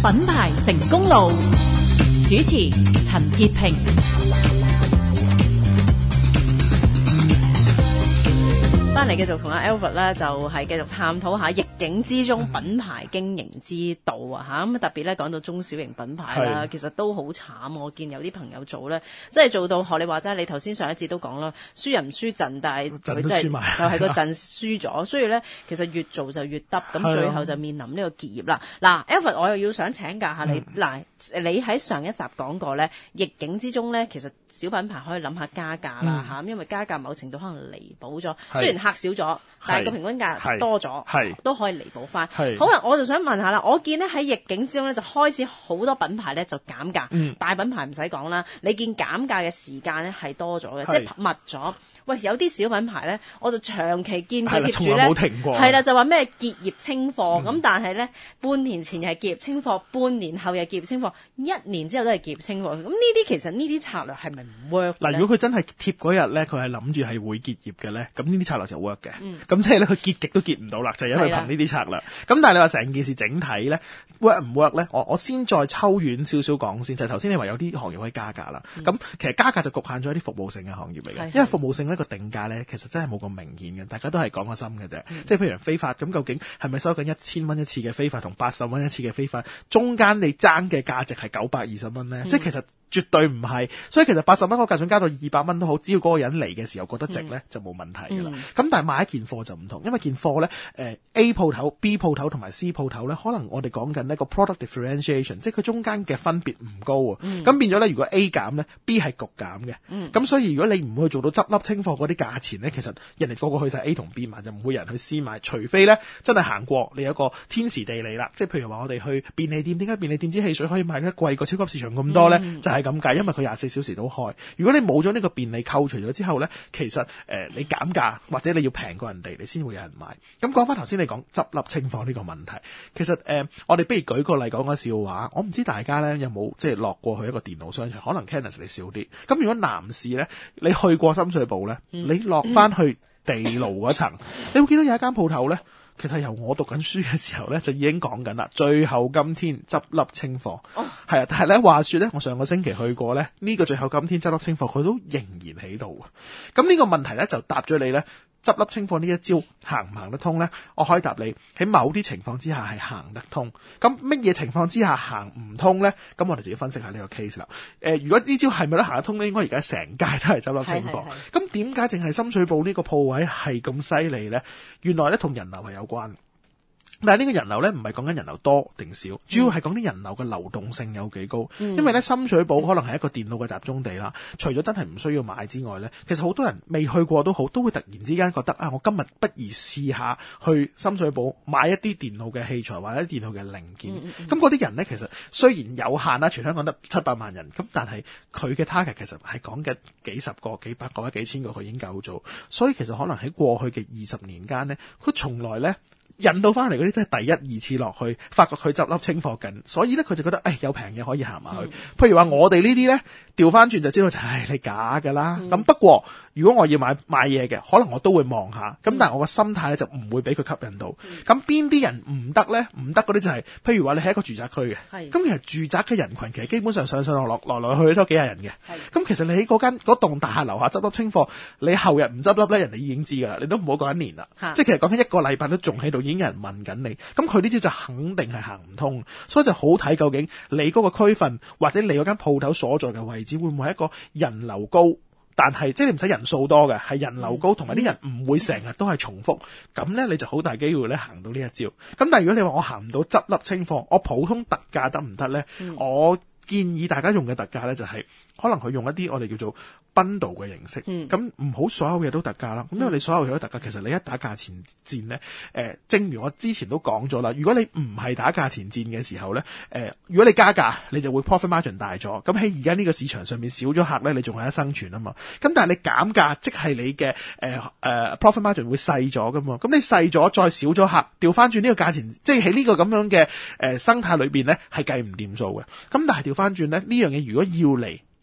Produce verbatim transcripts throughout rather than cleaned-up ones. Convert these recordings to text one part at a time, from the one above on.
品牌成功路，主持陳潔平。翻嚟繼續同阿 Alfred 咧，就係繼續探討下逆境之中品牌經營之道啊嚇！咁特別咧講到中小型品牌啦，其實都好慘。我見有啲朋友做咧，即係做到學你話齋，你頭先上一節都講啦，輸人唔輸陣，但係佢真係就係個陣輸咗，所以咧其實越做就越得，咁最後就面臨呢個結業啦。嗱 Alfred 我又要想請教下你，嗱、嗯、你喺上一集講過咧，逆境之中咧，其實小品牌可以諗下加價啦嚇、嗯，因為加價某程度可能彌補咗，雖然客少咗，但係個平均價多咗，都可以彌補翻。好啦，我就想問下啦，我見咧喺逆境之中咧，就開始好多品牌咧就減價、嗯，大品牌唔使講啦，你見減價嘅時間咧係多咗嘅，即係密咗。喂，有啲小品牌咧，我就長期見佢貼住咧，係啦，就話咩結業清貨，咁、嗯、但係咧半年前又係結業清貨，半年後又係結業清貨，一年之後都係結業清貨。咁呢啲其實呢啲策略係咪唔 work 咧？嗱， 如果佢真係貼嗰日咧，佢係諗住係會結業嘅咧，咁呢啲策略就 work 嘅。咁、嗯、即係咧，佢結極都結唔到啦，就係、因為憑呢啲策略。咁但係你話成件事整體咧 work 唔 work 咧？我我先再抽遠少少講先，就係頭先你話有啲行業可以加價啦。咁、嗯、其實加價就局限咗一啲服務性嘅行業嚟嘅，因為服務性呢個定價咧，其實真係冇咁明顯嘅，大家都係講個心嘅啫。即係譬如飛髮，咁究竟係咪收緊一千蚊一次嘅飛髮同八十蚊一次嘅飛髮，中間你爭嘅價值係九百二十蚊咧？即係其實絕對唔係，所以其實八十蚊嗰個價算加到二百蚊都好，只要嗰個人嚟嘅時候覺得值咧、嗯，就冇問題㗎啦。咁、嗯、但係買一件貨就唔同，因為件貨咧，誒、呃、A 鋪頭、B 鋪頭同埋 C 鋪頭咧，可能我哋講緊呢個 product differentiation， 即係佢中間嘅分別唔高啊。咁、嗯、變咗咧，如果 A 減咧 ，B 係焗減嘅。咁、嗯、所以如果你唔去做到執笠清貨嗰啲價錢咧，其實人哋個個去晒 A 同 B 買，就唔會有人去 C 買，除非咧真係行過你有一個天時地利啦。即係譬如話我哋去便利店，點解便利店支汽水可以賣得貴過超級市場咁多咧、嗯？就係咁解，因為佢廿四小時都開。如果你冇咗呢個便利扣除咗之後咧，其實誒、呃、你減價或者你要平過人哋，你先會有人買。咁講翻頭先你講執笠清貨呢個問題，其實誒、呃、我哋不如舉個例講個笑話。我唔知大家咧有冇即係落過去一個電腦商場，可能 Kenneth 你少啲。咁如果男士咧，你去過深水埗咧、嗯，你落翻去地牢嗰層、嗯，你會見到有一間鋪頭咧。其實由我讀緊書嘅時候咧，就已經講緊啦。最後今天執笠清貨，係、哦、啊，但係咧話說咧，我上個星期去過咧，呢、這個最後今天執笠清貨，佢都仍然喺度。咁呢個問題咧就答咗你咧，執笠清貨呢一招行唔行得通咧？我可以答你，喺某啲情況之下係行得通。咁乜嘢情況之下行唔通咧？咁我哋就要分析下呢個 case 啦。誒、呃，如果呢招係咪都行得通咧？應該而家成街都係執笠清貨。咁點解淨係深水埗呢個鋪位係咁犀利咧？原來咧同人流係有關。但係呢個人流咧，唔係講緊人流多定少，主要係講啲人流嘅流動性有幾高。嗯、因為咧深水埗可能係一個電腦嘅集中地啦，除咗真係唔需要買之外咧，其實好多人未去過都好，都會突然之間覺得啊，我今日不如試下去深水埗買一啲電腦嘅器材或者電腦嘅零件。咁嗰啲人咧，其實雖然有限啦，全香港得七百萬人，咁但係佢嘅 target 其實係講緊幾十個、幾百個、或者幾千個，佢已經夠做。所以其實可能喺過去嘅二十年間咧，佢從來咧。引到翻嚟嗰啲都係第一二次落去，發覺佢執笠清貨緊，所以咧佢就覺得誒有平嘢可以行埋去。譬如話我哋呢啲咧調翻轉就知道就係你假㗎啦。咁、嗯、不過如果我要買買嘢嘅，可能我都會望下。咁、嗯、但係我個心態咧就唔會俾佢吸引到。咁邊啲人唔得咧？唔得嗰啲就係、是、譬如話你係一個住宅區嘅，咁其實住宅嘅人群其實基本上上上落落來來去去都幾廿人嘅。咁其實你喺嗰間嗰棟大廈樓下執笠清貨，你後日唔執笠咧，人哋已經知㗎啦。你都唔好講一年啦，即係其實講緊一個禮拜都仲喺度。已經有人問緊你，咁佢呢招就肯定係行唔通，所以就好睇究竟你嗰個區份或者你嗰間鋪頭所在嘅位置會唔會係一個人流高，但係即係你唔使人數多嘅，係人流高，同埋啲人唔會成日都係重複，咁咧你就好大機會咧行到呢一招。咁但係如果你話我行唔到執笠清貨，我普通特價得唔得咧？我建議大家用嘅特價咧就係、是、可能佢用一啲我哋叫做bundle嘅形式，咁唔好所有嘢都特價啦。咁因為你所有嘢都特價，其實你一打價錢戰咧，誒、呃，正如我之前都講咗啦，如果你唔係打價錢戰嘅時候咧，誒、呃，如果你加價，你就會 profit margin 大咗。咁喺而家呢個市場上面少咗客咧，你仲係得生存啊嘛。咁但係你減價，即係你嘅誒誒 profit margin 會細咗噶嘛。咁你細咗，再少咗客，調翻轉呢個價錢，即係喺呢個咁樣嘅誒、呃、生態裏邊咧，係計唔掂數嘅。咁但係調翻轉咧，呢樣嘢如果要嚟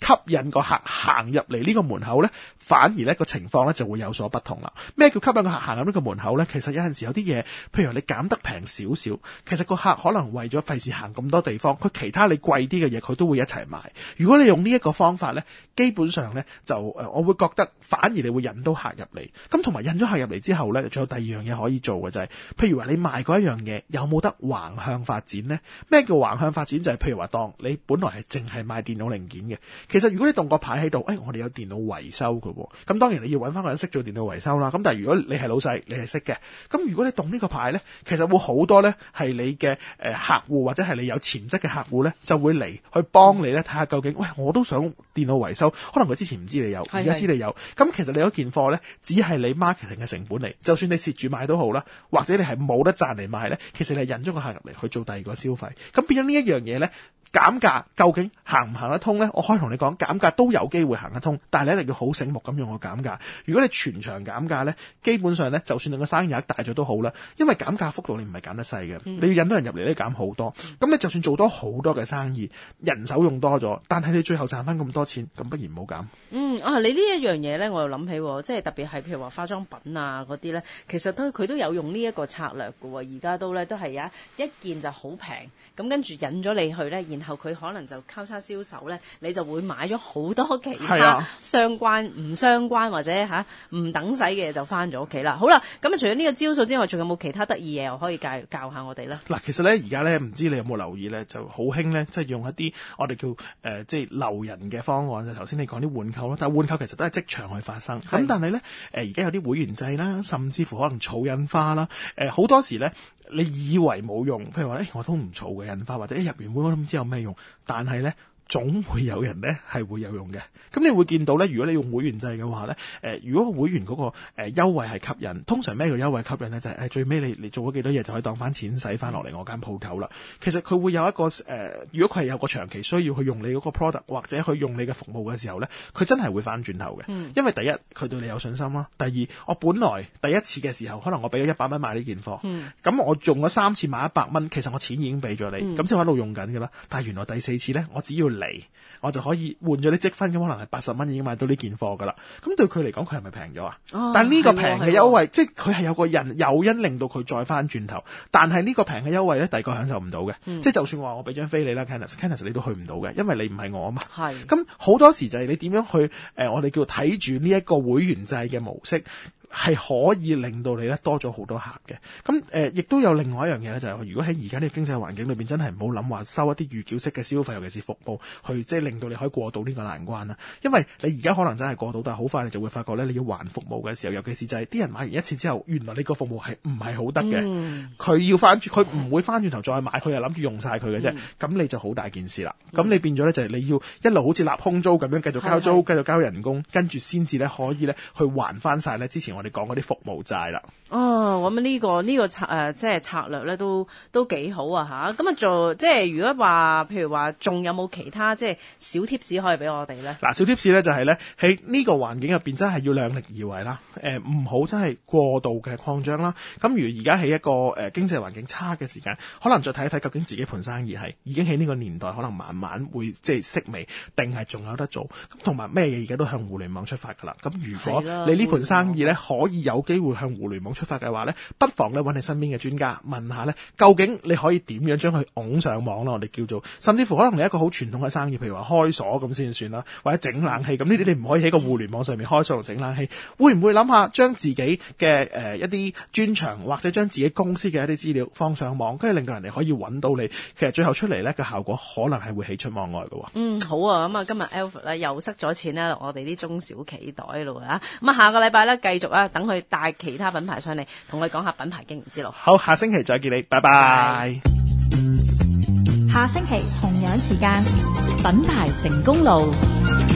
吸引個客行入嚟呢個門口咧，反而咧個情況咧就會有所不同啦。咩叫吸引個客行入呢個門口咧？其實有陣時有啲嘢，譬如你減得平少少，其實個客可能為咗費事行咁多地方，佢其他你貴啲嘅嘢佢都會一齊買。如果你用呢一個方法咧，基本上咧就誒，我會覺得反而你會引到客入嚟。咁同埋引咗客入嚟之後咧，仲有第二樣嘢可以做嘅就係、是，譬如話你賣嗰一樣嘢有冇得橫向發展呢？咩叫橫向發展？就係、是、譬如話當你本來係淨係賣電腦零件嘅，其實如果你動個牌喺度，誒、哎、我哋有電腦維修嘅喎，咁當然你要揾翻個人識做電腦維修啦。咁但係如果你係老細，你係識嘅，咁如果你動呢個牌咧，其實會好多咧係你嘅誒客戶或者係你有潛質嘅客戶咧，就會嚟去幫你咧睇下究竟，喂我都想電腦維修，可能佢之前唔知你有，而家知你有，咁其實你嗰件貨咧只係你 marketing 嘅成本嚟，就算你蝕住買都好啦，或者你係冇得賺嚟賣咧，其實你係引咗個客入嚟去做第二個消費，咁變咗呢一樣嘢咧。減價究竟行唔行得通呢？我可以同你講，減價都有機會行得通，但係你一定要好醒目咁用個減價。如果你全場減價呢，基本上呢，就算你個生意額大咗都好啦，因為減價幅度你唔係減得細嘅，嗯、你要引到人入嚟咧減好多。咁、嗯、你就算做多好多嘅生意，人手用多咗，但係你最後賺翻咁多錢，咁不如唔好減。嗯啊，你呢一樣嘢呢，我又諗起，即係特別係譬如話化妝品啊嗰啲呢，其實都佢都有用呢一個策略嘅喎。而家都呢，都係有一件就好平，咁跟住引咗你去呢。然後佢可能就交叉銷售咧，你就會買咗好多其他相關唔、啊、相關或者吓唔等使嘅嘢就翻咗屋企啦。好啦，咁啊除咗呢個招數之外，仲有冇其他得意嘢又可以教教下我哋咧？ 嗱，其實咧而家咧唔知你有冇留意咧，就好興咧，即係用一啲我哋叫誒、呃、即係留人嘅方案。就頭先你講啲換購咯，但係換購其實都係即場去發生。咁但係咧誒而家有啲會員制啦，甚至乎可能儲印花啦，誒、呃、好多時咧。你以為冇用，譬如話咧，我都唔儲嘅印花，或者一入完會我都唔知有咩用，但係咧。總會有人咧係會有用嘅，咁你會見到咧，如果你用會員制嘅話咧，誒、呃，如果個會員嗰、那個誒、呃、優惠係吸引，通常咩叫優惠吸引咧？就係、是、誒最尾你你做咗幾多嘢就可以當翻錢使翻落嚟我間鋪頭啦。其實佢會有一個誒、呃，如果佢係有個長期需要去用你嗰個 product 或者去用你嘅服務嘅時候咧，佢真係會翻轉頭嘅。嗯、因為第一佢對你有信心啦，第二我本來第一次嘅時候可能我俾咗一百蚊買呢件貨，咁、嗯、我用咗三次買一百蚊，其實我錢已經俾咗你，咁即係我喺度用緊㗎啦。但係原來第四次咧，我只要嚟。我就可以換咗啲積分，咁可能係八十蚊已經買到呢件貨噶啦。咁對佢嚟講，佢係咪平咗啊？哦、但係呢個平嘅優惠，即係佢係有個人誘因令到佢再翻轉頭。但係呢個平嘅優惠咧，第二個享受唔到嘅。嗯、即係就算話我俾張飛你啦 Candice，Candice 你都去唔到嘅，因為你唔係我啊嘛。係是。咁好多時就係你點樣去誒、呃，我哋叫睇住呢一個會員制嘅模式。係可以令到你咧多咗好多客嘅，咁誒亦都有另外一樣嘢咧，就係、是、如果喺而家呢個經濟環境裏邊，真係唔好諗話收一啲預繳式嘅消費，尤其是服務，去即係令到你可以過到呢個難關啦。因為你而家可能真係過到，但係好快你就會發覺咧，你要還服務嘅時候，尤其是就係啲人買完一次之後，原來你個服務係唔係好得嘅，佢、嗯、要翻轉，佢唔會翻轉頭再買，佢又諗住用晒佢嘅啫，咁、嗯、你就好大件事啦。咁、嗯、你變咗咧就係你要一路好似立空租咁樣繼續交租，繼續交人工，跟住先至咧可以咧去還翻晒咧之前我哋講嗰啲服務債啦。 哦，咁呢、這個呢、這個策誒、呃、即係策略咧都都幾好啊吓。咁啊做即係如果話譬如話仲有冇其他即係小貼士可以俾我哋咧？嗱， 小貼士咧就係咧喺呢個環境入邊真係要量力而為啦。誒唔好真係過度嘅擴張啦。咁如而家喺一個誒、呃、經濟環境差嘅時間，可能再睇一睇究竟自己盤生意係已經喺呢個年代可能慢慢會即係式微，定係仲有得做。咁同埋咩嘢而家都向互聯網出發噶啦。咁如果你呢盤生意咧可以有機會向互聯網出發嘅話咧，不妨咧揾你身邊嘅專家問下咧，究竟你可以點樣將佢拱上網啦？我哋叫做，甚至乎可能你一個好傳統嘅生意，譬如話開鎖咁先算啦，或者整冷氣咁呢啲，你唔可以喺個互聯網上面開鎖同整冷氣。會唔會諗下將自己嘅誒、呃、一啲專長或者將自己公司嘅一啲資料放上網，跟住令到人哋可以揾到你？其實最後出嚟咧嘅效果可能係會喜出望外嘅。 嗯，好啊，咁啊今日 Alfred 咧又塞咗錢咧落我哋啲中小企袋咯啊！咁啊下個禮拜咧繼續啊，等佢帶其他品牌上嚟，同我哋講下品牌經營之路。 好，下星期再見你，拜拜。 下星期同樣時間，品牌成功路。